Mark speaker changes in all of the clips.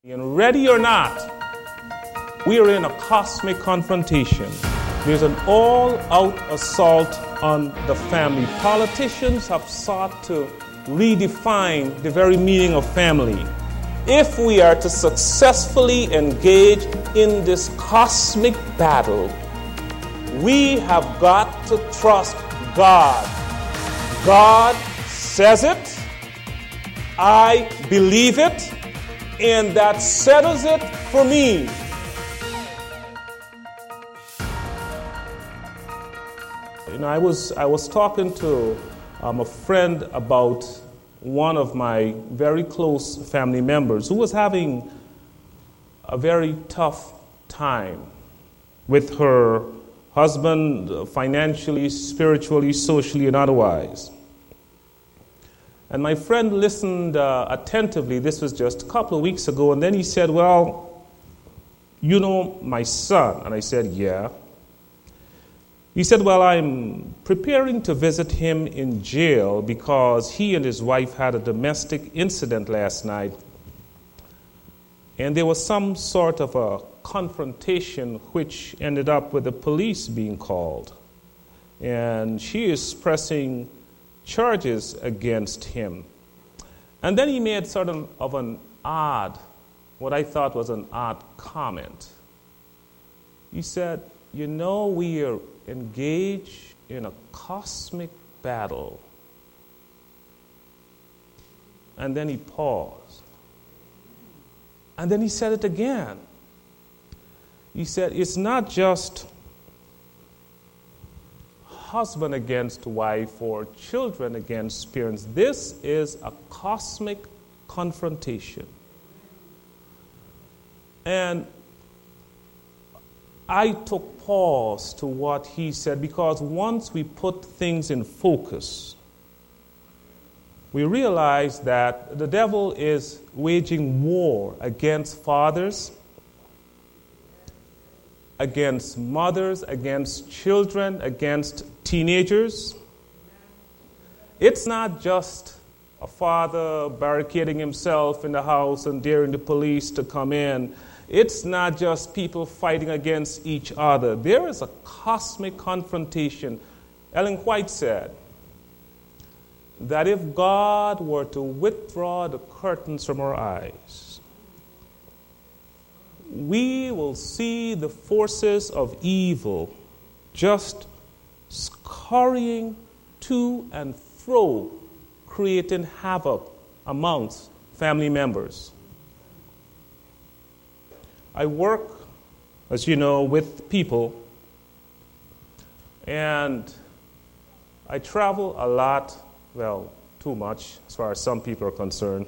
Speaker 1: And ready or not, we are in a cosmic confrontation. There's an all-out assault on the family. Politicians have sought to redefine the very meaning of family. If we are to successfully engage in this cosmic battle, we have got to trust God. God says it, I believe it, and that settles it for me. I was talking to a friend about one of my very close family members who was having a very tough time with her husband, financially, spiritually, socially, and otherwise. And my friend listened attentively. This was just a couple of weeks ago. And then he said, well, you know my son. And I said, yeah. He said, well, I'm preparing to visit him in jail because he and his wife had a domestic incident last night. And there was some sort of a confrontation which ended up with the police being called. And she is pressing charges against him. And then he made sort of an odd, what I thought was an odd comment. He said, you know, we are engaged in a cosmic battle. And then he paused. And then he said it again. He said, it's not just husband against wife or children against parents. This is a cosmic confrontation. And I took pause to what he said because once we put things in focus, we realize that the devil is waging war against fathers, against mothers, against children, against teenagers. It's not just a father barricading himself in the house and daring the police to come in. It's not just people fighting against each other. There is a cosmic confrontation. Ellen White said that if God were to withdraw the curtains from our eyes, we will see the forces of evil just scurrying to and fro, creating havoc amongst family members. I work, as you know, with people, and I travel a lot, well, too much as far as some people are concerned.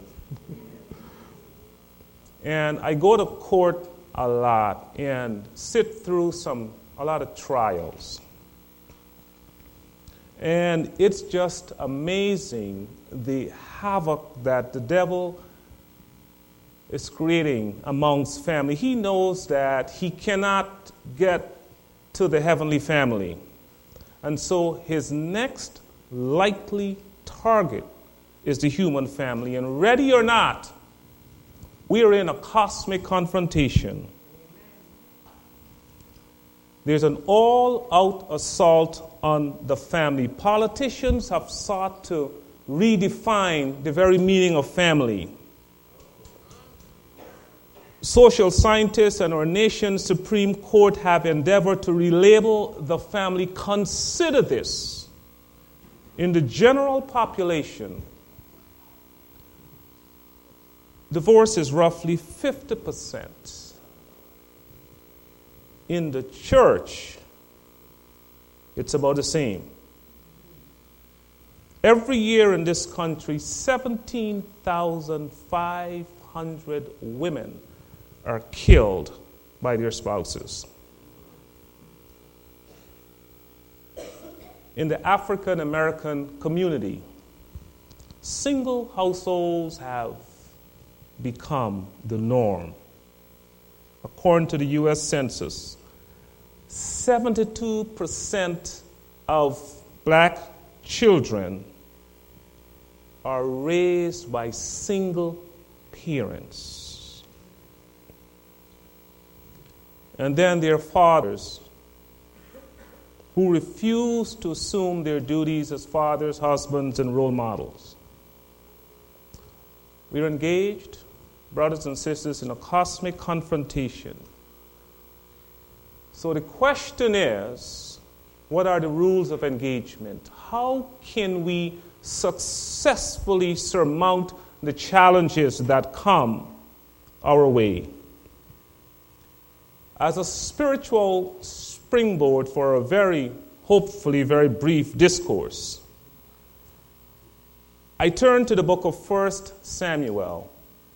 Speaker 1: And I go to court a lot and sit through a lot of trials. And it's just amazing the havoc that the devil is creating amongst family. He knows that he cannot get to the heavenly family. And so his next likely target is the human family. And ready or not, we are in a cosmic confrontation. There's an all-out assault on the family. Politicians have sought to redefine the very meaning of family. Social scientists and our nation's Supreme Court have endeavored to relabel the family. Consider this. In the general population, divorce is roughly 50%. In the church, it's about the same. Every year in this country, 17,500 women are killed by their spouses. In the African American community, single households have become the norm. According to the U.S. Census, 72% of black children are raised by single parents. And then their fathers, who refuse to assume their duties as fathers, husbands, and role models. We're engaged, brothers and sisters, in a cosmic confrontation. So the question is, what are the rules of engagement? How can we successfully surmount the challenges that come our way? As a spiritual springboard for a hopefully very brief discourse, I turn to the book of 1 Samuel,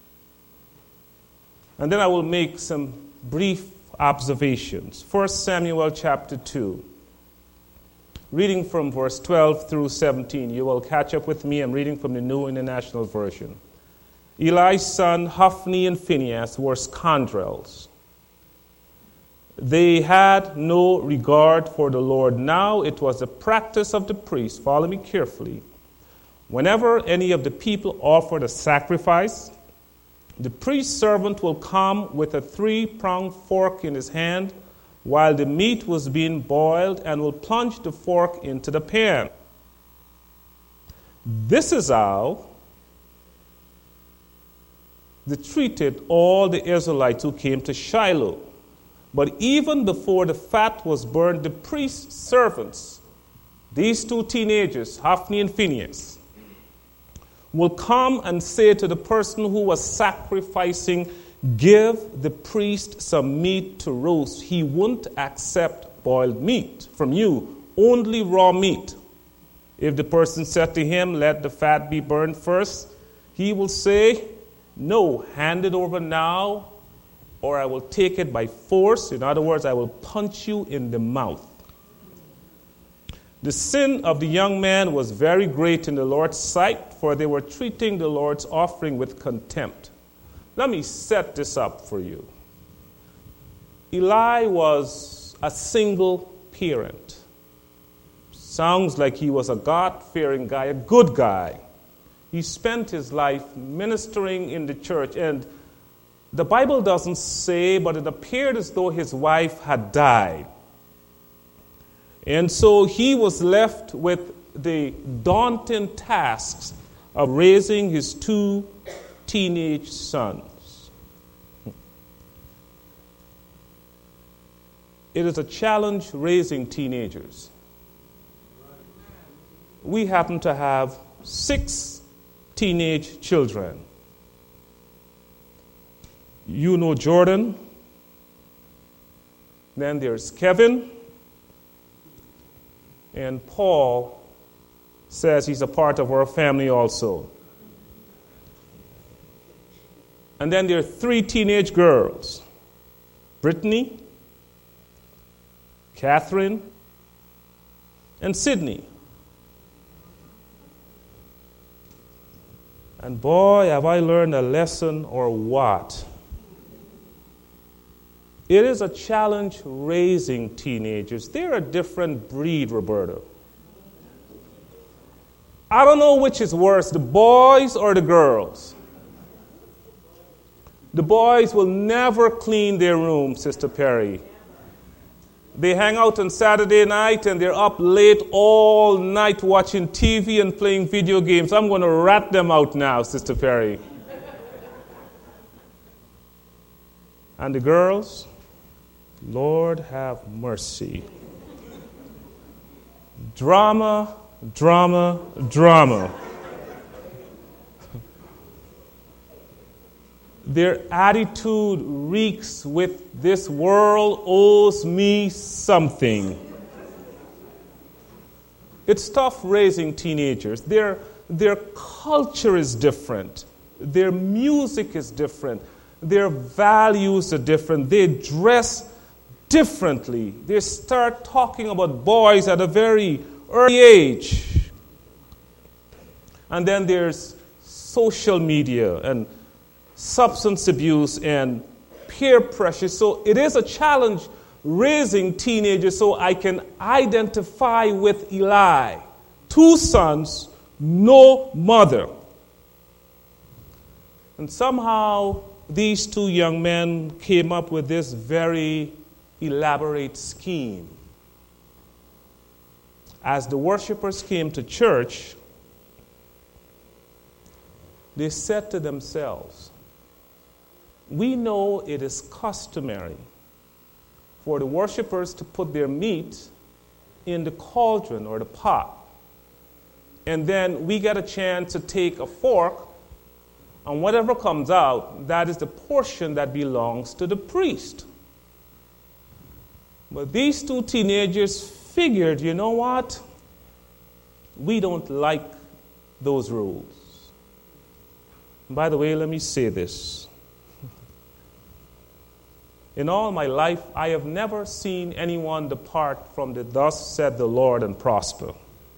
Speaker 1: and then I will make some brief observations. 1 Samuel chapter 2, reading from verse 12 through 17. You will catch up with me. I'm reading from the New International Version. Eli's son Hophni and Phinehas were scoundrels. They had no regard for the Lord. Now it was the practice of the priests, follow me carefully, whenever any of the people offered a sacrifice, the priest's servant will come with a 3-pronged fork in his hand while the meat was being boiled and will plunge the fork into the pan. This is how they treated all the Israelites who came to Shiloh. But even before the fat was burned, the priest's servants, these 2 teenagers, Hophni and Phinehas, will come and say to the person who was sacrificing, give the priest some meat to roast. He won't accept boiled meat from you, only raw meat. If the person said to him, let the fat be burned first, he will say, no, hand it over now, or I will take it by force. In other words, I will punch you in the mouth. The sin of the young man was very great in the Lord's sight, for they were treating the Lord's offering with contempt. Let me set this up for you. Eli was a single parent. Sounds like he was a God-fearing guy, a good guy. He spent his life ministering in the church, and the Bible doesn't say, but it appeared as though his wife had died. And so he was left with the daunting tasks of raising his 2 teenage sons. It is a challenge raising teenagers. We happen to have 6 teenage children. You know Jordan. Then there's Kevin. And Paul says he's a part of our family also. And then there are 3 teenage girls. Brittany, Catherine, and Sydney. And boy, have I learned a lesson or what. It is a challenge raising teenagers. They're a different breed, Roberta. I don't know which is worse, the boys or the girls. The boys will never clean their room, Sister Perry. They hang out on Saturday night and they're up late all night watching TV and playing video games. I'm going to rat them out now, Sister Perry. And the girls, Lord have mercy. Drama, drama, drama. Their attitude reeks with this world owes me something. It's tough raising teenagers. Their culture is different. Their music is different. Their values are different. They dress differently. They start talking about boys at a very early age. And then there's social media and substance abuse and peer pressure. So it is a challenge raising teenagers, so I can identify with Eli. 2 sons, no mother. And somehow these 2 young men came up with this very elaborate scheme. As the worshipers came to church, they said to themselves, we know it is customary for the worshipers to put their meat in the cauldron or the pot. And then we get a chance to take a fork, and whatever comes out, that is the portion that belongs to the priest. But these two teenagers figured, you know what? We don't like those rules. By the way, let me say this. In all my life, I have never seen anyone depart from the thus said the Lord and prosper.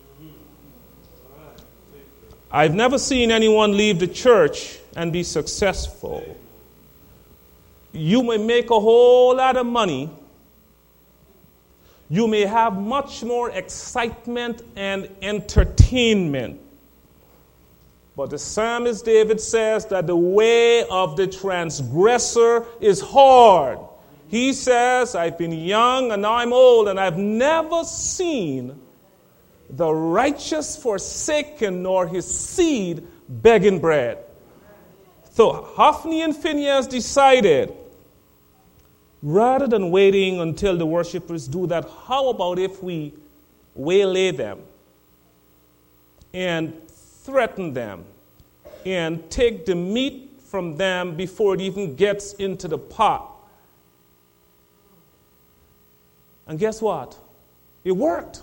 Speaker 1: I've never seen anyone leave the church and be successful. You may make a whole lot of money. You may have much more excitement and entertainment. But the psalmist David says that the way of the transgressor is hard. He says, I've been young and now I'm old, and I've never seen the righteous forsaken nor his seed begging bread. So Hophni and Phinehas decided, rather than waiting until the worshipers do that, how about if we waylay them and threaten them and take the meat from them before it even gets into the pot? And guess what? It worked.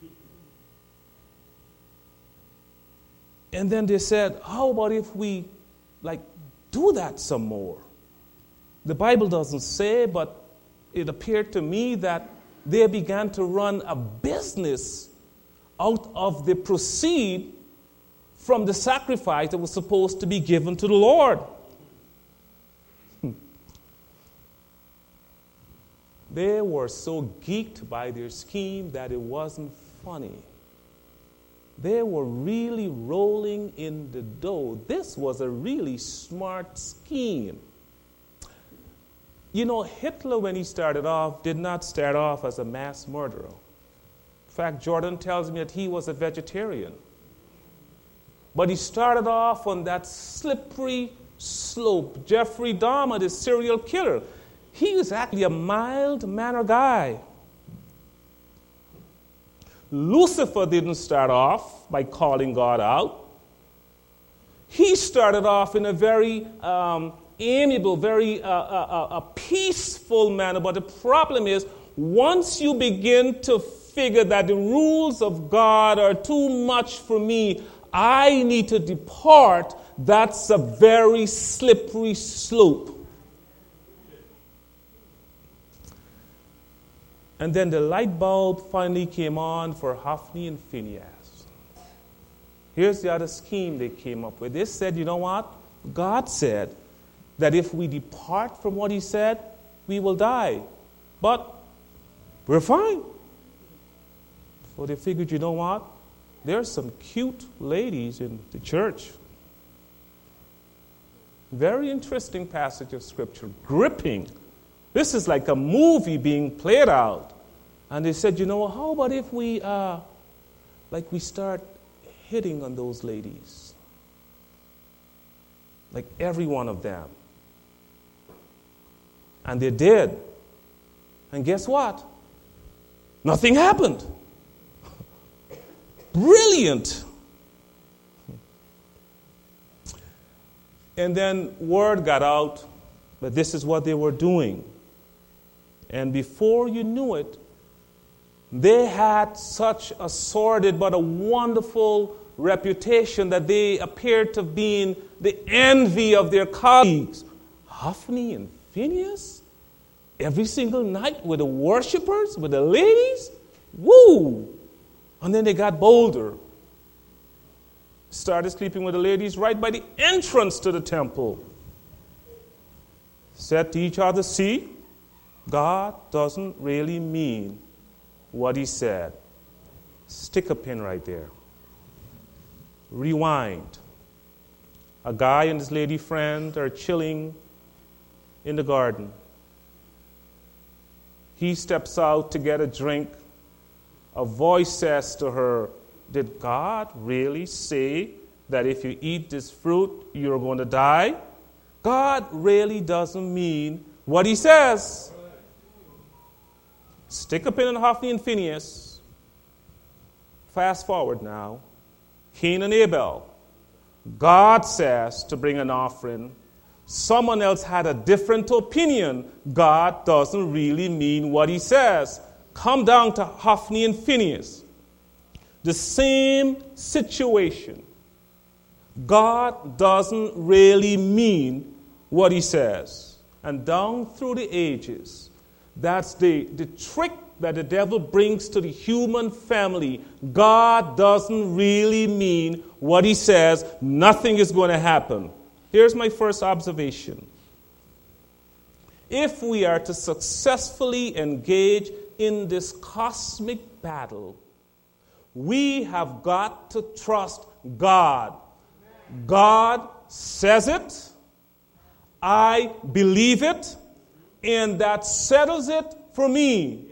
Speaker 1: And then they said, how about if we do that some more? The Bible doesn't say, but it appeared to me that they began to run a business out of the proceed from the sacrifice that was supposed to be given to the Lord. They were so geeked by their scheme that it wasn't funny. They were really rolling in the dough. This was a really smart scheme. You know, Hitler, when he started off, did not start off as a mass murderer. In fact, Jordan tells me that he was a vegetarian. But he started off on that slippery slope. Jeffrey Dahmer, the serial killer, he was actually a mild-mannered guy. Lucifer didn't start off by calling God out. He started off in a very amiable, very peaceful manner. But the problem is, once you begin to figure that the rules of God are too much for me, I need to depart, that's a very slippery slope. And then the light bulb finally came on for Hophni and Phinehas. Here's the other scheme they came up with. They said, you know what? God said that if we depart from what he said, we will die. But we're fine. So they figured, you know what? There's some cute ladies in the church. Very interesting passage of Scripture. Gripping. This is like a movie being played out. And they said, you know, how about if we start hitting on those ladies? Like every one of them. And they did. And guess what? Nothing happened. Brilliant. And then word got out that this is what they were doing. And before you knew it, they had such a sordid but a wonderful reputation that they appeared to be the envy of their colleagues. Hophni and Phinehas? Every single night with the worshipers, with the ladies? Woo! And then they got bolder. Started sleeping with the ladies right by the entrance to the temple. Said to each other, see, God doesn't really mean what he said. Stick a pin right there. Rewind. A guy and his lady friend are chilling in the garden. He steps out to get a drink. A voice says to her, "Did God really say that if you eat this fruit, you're going to die?" God really doesn't mean what he says. Stick a pin in Hophni and Phinehas. Fast forward now. Cain and Abel. God says to bring an offering. Someone else had a different opinion. God doesn't really mean what he says. Come down to Hophni and Phinehas. The same situation. God doesn't really mean what he says. And down through the ages, that's the trick that the devil brings to the human family. God doesn't really mean what he says. Nothing is going to happen. Here's my first observation. If we are to successfully engage in this cosmic battle, we have got to trust God. God says it, I believe it, and that settles it for me.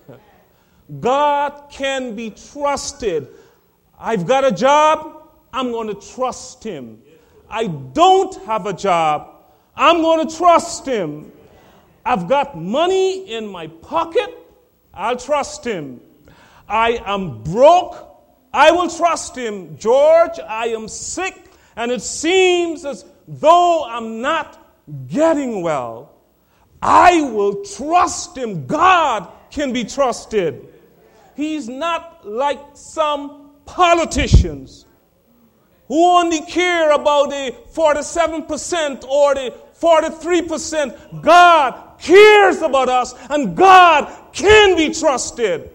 Speaker 1: God can be trusted. I've got a job, I'm going to trust him. I don't have a job, I'm going to trust him. I've got money in my pocket, I'll trust him. I am broke, I will trust him. George, I am sick, and it seems as though I'm not getting well. I will trust him. God can be trusted. He's not like some politicians who only care about the 47% or the 43%. God cares about us, and God can be trusted.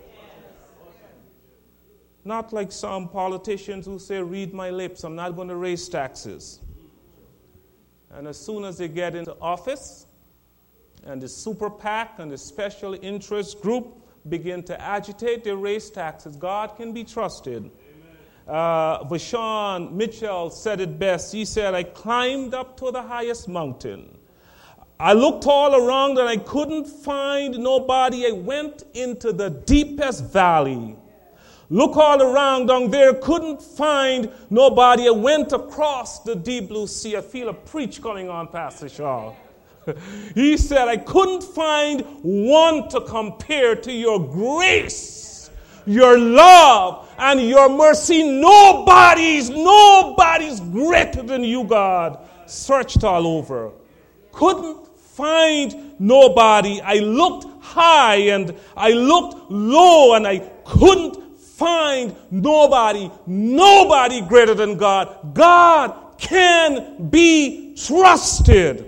Speaker 1: Not like some politicians who say, "Read my lips, I'm not going to raise taxes." And as soon as they get into office, and the super PAC and the special interest group begin to agitate, they raise taxes. God can be trusted. Vashon Mitchell said it best. He said, "I climbed up to the highest mountain. I looked all around and I couldn't find nobody. I went into the deepest valley. Look all around down there, couldn't find nobody. I went across the deep blue sea." I feel a preach coming on, Pastor Shaw. He said, "I couldn't find one to compare to your grace, your love, and your mercy. Nobody's greater than you, God." Searched all over. Couldn't find nobody. I looked high and I looked low and I couldn't find nobody greater than God. God can be trusted.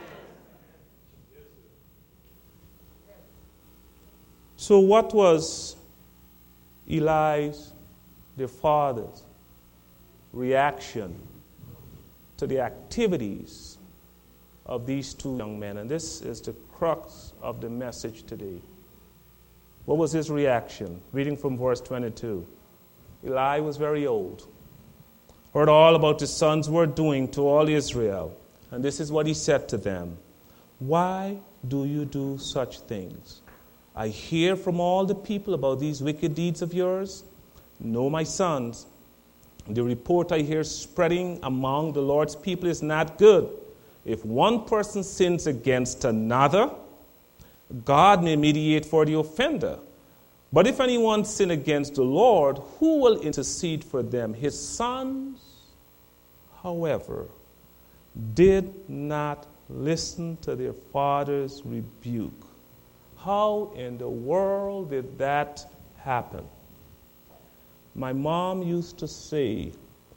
Speaker 1: So what was Eli's, their father's, reaction to the activities of these two young men? And this is the crux of the message today. What was his reaction? Reading from verse 22. Eli was very old. Heard all about his sons were doing to all Israel. And this is what he said to them. "Why do you do such things? I hear from all the people about these wicked deeds of yours. No, my sons, the report I hear spreading among the Lord's people is not good. If one person sins against another, God may mediate for the offender. But if anyone sin against the Lord, who will intercede for them? His sons, however, did not listen to their father's rebuke." How in the world did that happen? My mom used to say,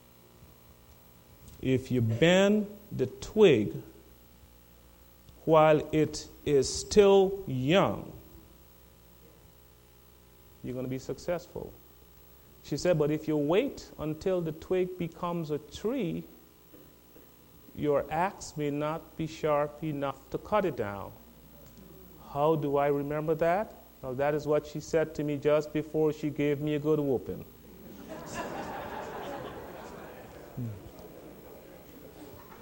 Speaker 1: if you bend the twig while it is still young, you're going to be successful. She said, but if you wait until the twig becomes a tree, your axe may not be sharp enough to cut it down. How do I remember that? Well, that is what she said to me just before she gave me a good whooping.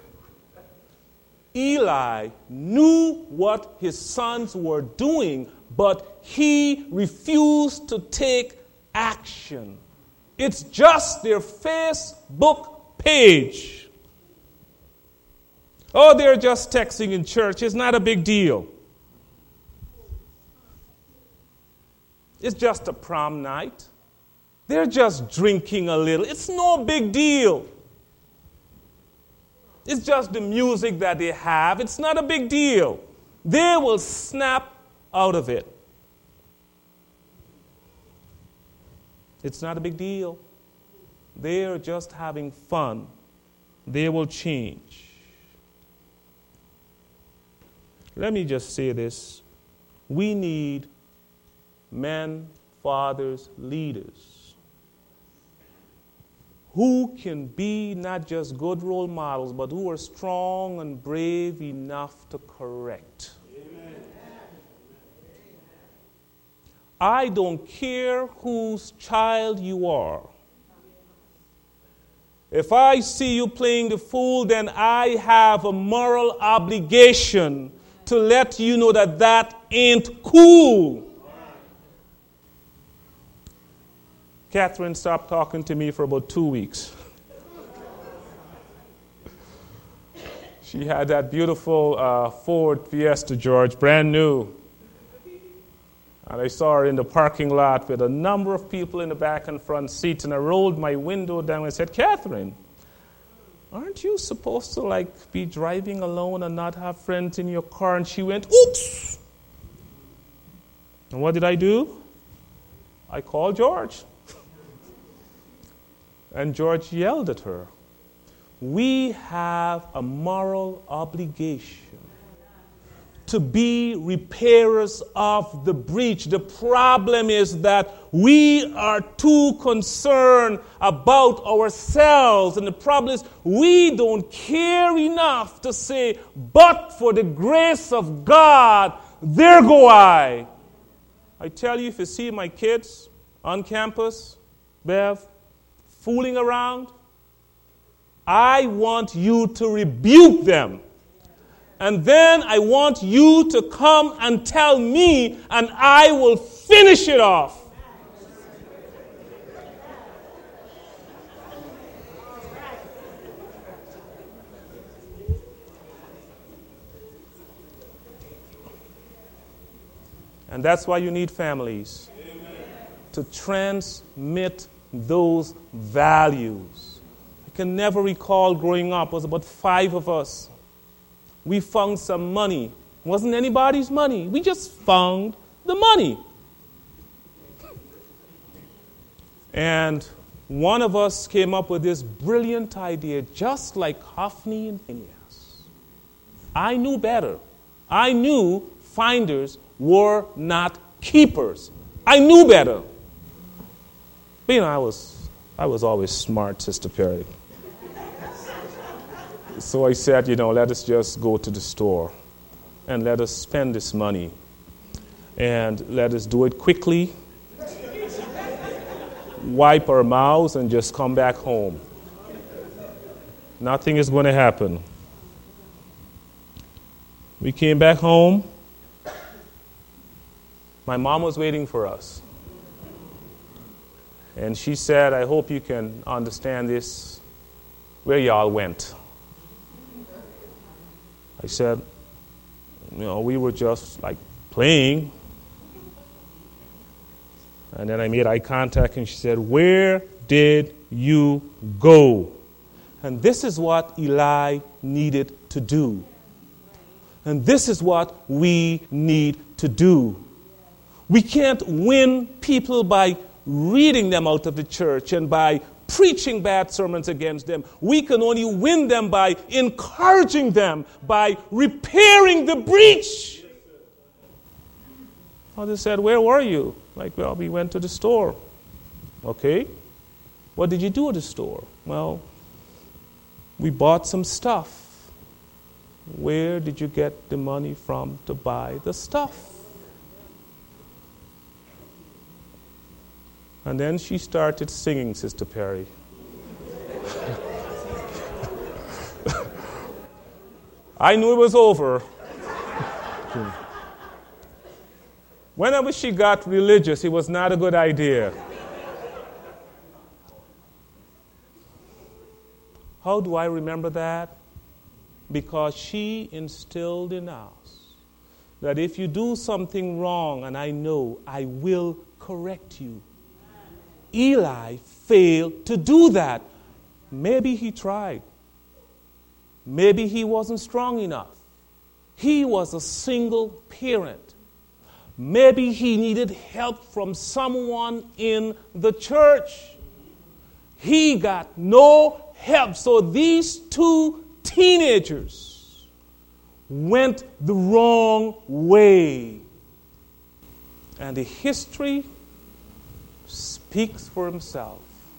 Speaker 1: Eli knew what his sons were doing, but he refused to take action. It's just their Facebook page. Oh, they're just texting in church. It's not a big deal. It's just a prom night. They're just drinking a little. It's no big deal. It's just the music that they have. It's not a big deal. They will snap out of it. It's not a big deal. They're just having fun. They will change. Let me just say this. We need men, fathers, leaders who can be not just good role models, but who are strong and brave enough to correct. Amen. I don't care whose child you are. If I see you playing the fool, then I have a moral obligation to let you know that that ain't cool. Catherine stopped talking to me for about 2 weeks. She had that beautiful Ford Fiesta, George, brand new. And I saw her in the parking lot with a number of people in the back and front seats, and I rolled my window down and said, Catherine, aren't you supposed to be driving alone and not have friends in your car? And she went, oops. And what did I do? I called George. And George yelled at her. We have a moral obligation to be repairers of the breach. The problem is that we are too concerned about ourselves. And the problem is we don't care enough to say, but for the grace of God, there go I. I tell you, if you see my kids on campus, Bev, fooling around, I want you to rebuke them. And then I want you to come and tell me, and I will finish it off. And that's why you need families. Amen. To transmit those values. I can never recall growing up. It was about 5 of us. We found some money. It wasn't anybody's money. We just found the money. And one of us came up with this brilliant idea, just like Hophni and Phinehas. I knew better. I knew finders were not keepers. I knew better. But I was always smart, Sister Perry. So I said, let us just go to the store and let us spend this money and let us do it quickly, wipe our mouths, and just come back home. Nothing is going to happen. We came back home. My mom was waiting for us. And she said, I hope you can understand this, where y'all went. I said, we were just playing. And then I made eye contact and she said, where did you go? And this is what Eli needed to do. And this is what we need to do. We can't win people by reading them out of the church and by preaching bad sermons against them. We can only win them by encouraging them, by repairing the breach. Father said, where were you? We went to the store. Okay. What did you do at the store? Well, we bought some stuff. Where did you get the money from to buy the stuff? And then she started singing, Sister Perry. I knew it was over. Whenever she got religious, it was not a good idea. How do I remember that? Because she instilled in us that if you do something wrong, and I know, I will correct you. Eli failed to do that. Maybe he tried. Maybe he wasn't strong enough. He was a single parent. Maybe he needed help from someone in the church. He got no help. So these two teenagers went the wrong way. And the history speaks for himself.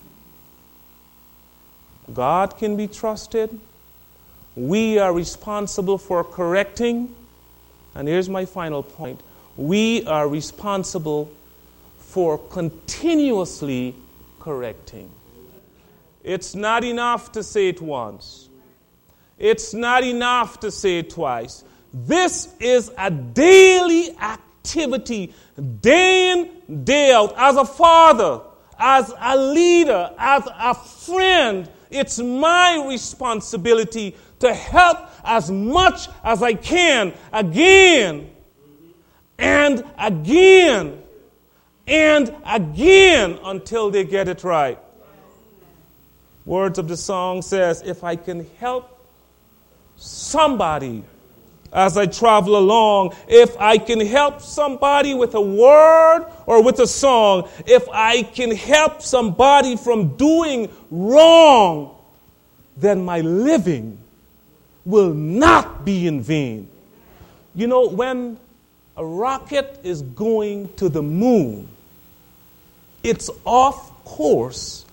Speaker 1: God can be trusted. We are responsible for correcting. And here's my final point. We are responsible for continuously correcting. It's not enough to say it once. It's not enough to say it twice. This is a daily activity, day in, day out. As a father, as a leader, as a friend, it's my responsibility to help as much as I can, again and again and again, until they get it right. Words of the song says, if I can help somebody as I travel along, if I can help somebody with a word or with a song, if I can help somebody from doing wrong, then my living will not be in vain. You know, when a rocket is going to the moon, it's off course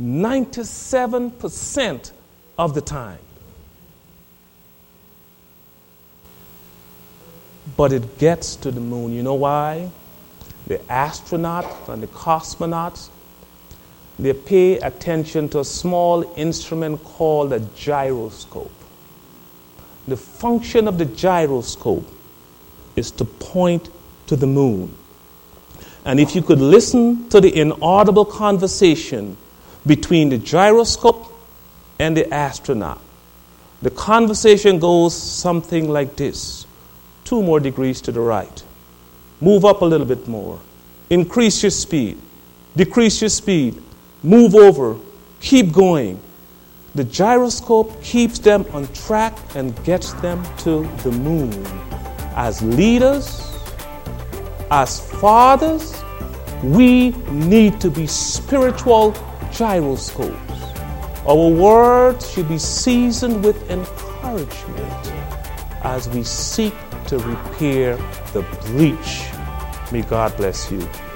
Speaker 1: 97% of the time. But it gets to the moon. You know why? The astronauts and the cosmonauts, they pay attention to a small instrument called a gyroscope. The function of the gyroscope is to point to the moon. And if you could listen to the inaudible conversation between the gyroscope and the astronaut, the conversation goes something like this. 2 more degrees to the right. Move up a little bit more. Increase your speed. Decrease your speed. Move over. Keep going. The gyroscope keeps them on track and gets them to the moon. As leaders, as fathers, we need to be spiritual gyroscopes. Our words should be seasoned with encouragement as we seek to repair the breach. May God bless you.